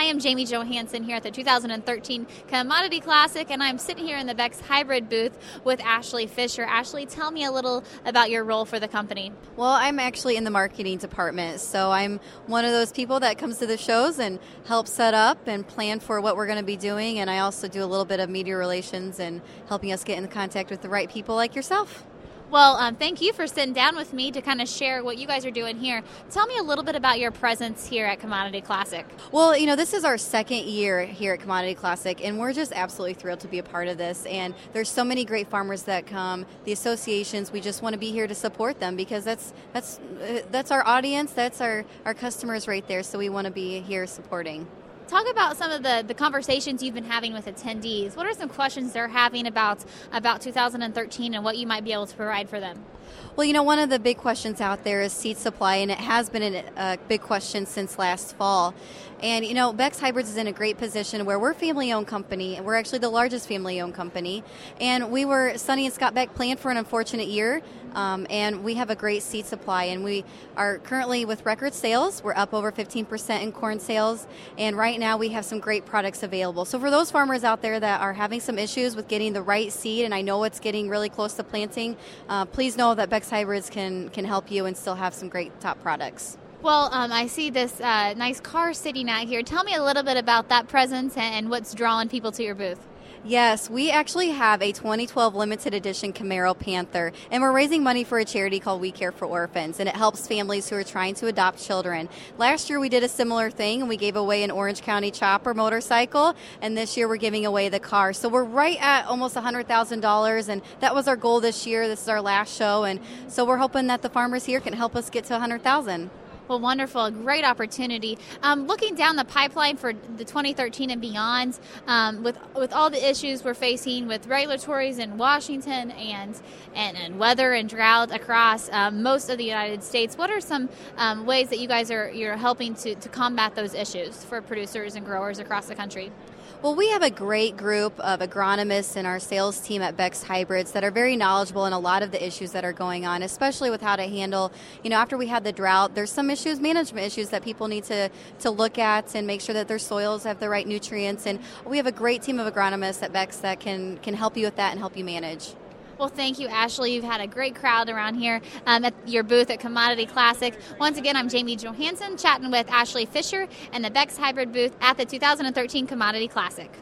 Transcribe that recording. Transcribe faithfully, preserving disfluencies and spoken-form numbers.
am Jamie Johansson here at the two thousand thirteen Commodity Classic, and I'm sitting here in the Beck's Hybrid booth with Ashley Fisher. Ashley, tell me a little about your role for the company. Well, I'm actually in the marketing department, so I'm one of those people that comes to the shows and helps set up and plan for what we're going to be doing, and I also do a little bit of media relations and helping us get in contact with the right people like yourself. Well, um, thank you for sitting down with me to kind of share what you guys are doing here. Tell me a little bit about your presence here at Commodity Classic. Well, you know, this is our second year here at Commodity Classic, and we're just absolutely thrilled to be a part of this. And there's so many great farmers that come, the associations. We just want to be here to support them because that's that's uh, that's our audience, that's our, our customers right there. So we want to be here supporting. Talk about some of the, the conversations you've been having with attendees. What are some questions they're having about about two thousand thirteen and what you might be able to provide for them? Well, you know, one of the big questions out there is seed supply, and it has been a uh, big question since last fall. And, you know, Beck's Hybrids is in a great position where we're a family-owned company, and we're actually the largest family-owned company. And we were, Sonny and Scott Beck planned for an unfortunate year, um, and we have a great seed supply. And we are currently with record sales. We're up over fifteen percent in corn sales, and right now we have some great products available. So for those farmers out there that are having some issues with getting the right seed, and I know it's getting really close to planting, uh, please know that Beck's Hybrids can, can help you and still have some great top products. Well, um, I see this uh, nice car sitting out here. Tell me a little bit about that presence and what's drawing people to your booth. Yes, we actually have a twenty twelve limited edition Camaro Panther, and we're raising money for a charity called We Care for Orphans, and it helps families who are trying to adopt children. Last year we did a similar thing, and we gave away an Orange County Chopper motorcycle, and this year we're giving away the car. So we're right at almost one hundred thousand dollars, and that was our goal this year. This is our last show, and so we're hoping that the farmers here can help us get to one hundred thousand dollars. Well, wonderful. A great opportunity. Um, looking down the pipeline for the twenty thirteen and beyond, um, with with all the issues we're facing with regulatories in Washington and, and, and weather and drought across um, most of the United States, what are some um, ways that you guys are you're helping to, to combat those issues for producers and growers across the country? Well, we have a great group of agronomists in our sales team at Beck's Hybrids that are very knowledgeable in a lot of the issues that are going on, especially with how to handle, you know, after we had the drought, there's some issues, management issues that people need to, to look at and make sure that their soils have the right nutrients. And we have a great team of agronomists at Beck's that can, can help you with that and help you manage. Well, thank you, Ashley. You've had a great crowd around here um, at your booth at Commodity Classic. Once again, I'm Jamie Johansson, chatting with Ashley Fisher and the Beck's Hybrid booth at the two thousand thirteen Commodity Classic.